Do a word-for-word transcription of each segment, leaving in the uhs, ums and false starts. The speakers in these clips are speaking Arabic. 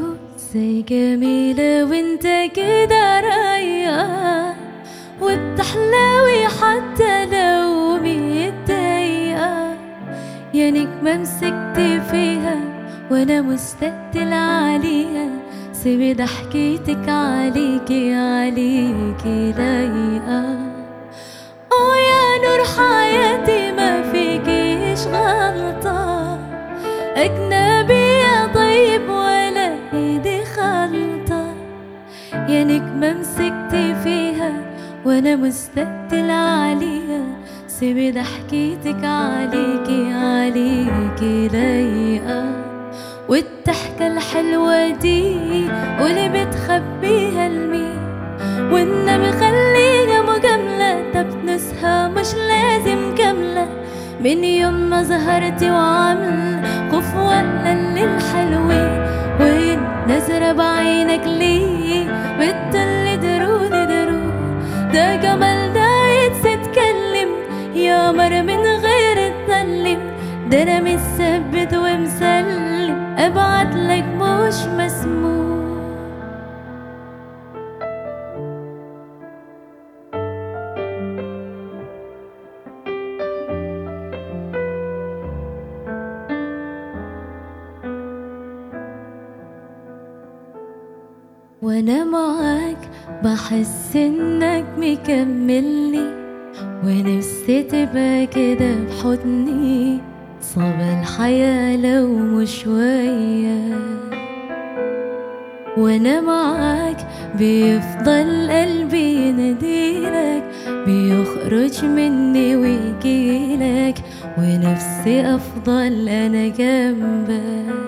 زي جميلة وانت كده رايقة وبتحلوي حتى لو متضايقة، يا نجمة مسكت فيها وانا مستقتل عليها، سيبي ضحكتك عليكي عليكي لايقة. اه يا نور حياتي ما فيكيش غلطة، أجنبية طيب ولا ايدي خلطة، يا نجمة مسكت فيها وانا مستقتل عليها، سيبي ضحكتك عليكي عليكي لايقة. والضحكة الحلوة دي واللي بتخبيها لمين، والنبي خليها مجاملة، طب نسها مش لازم كاملة، من يوم ما ظهرتي وعامل خوف ولا للحلوين، وين نظرة بعينك ليه بتطل درود درود، ده جمال ده يتكلم يا مر من غير تسلم، ده انا متثبت ومسلم ابعتلك مش مسموع. وانا معاك بحس انك مكملني، ونفسي تبقى كده بحضني، صعب الحياة لو مش وياك. وانا معاك بيفضل قلبي يناديلك، بيخرج مني ويجيلك، ونفسي افضل انا جنبك.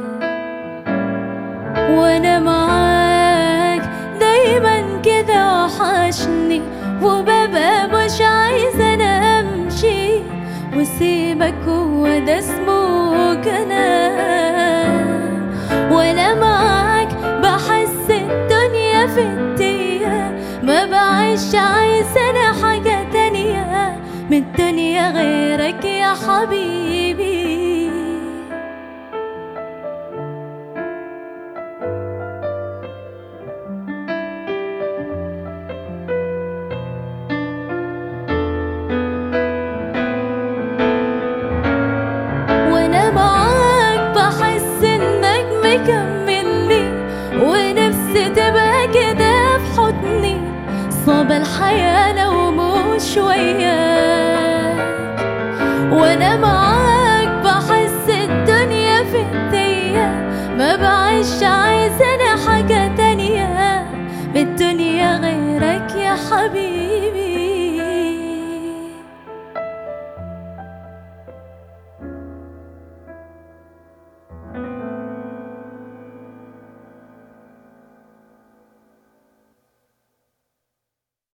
وانا معاك دايما كده وحشني، وببقى مش عايزة انا امشي وسيبك، هو ده اسمه كلام. وانا معاك بحس الدنيا في الدنيا، ما بعيش عايزة انا حاجة تانية من الدنيا غيرك يا حبيبي. كملني ونفسي تبقى كده في حضني، صعب الحياة لو مش وياك. وانا معاك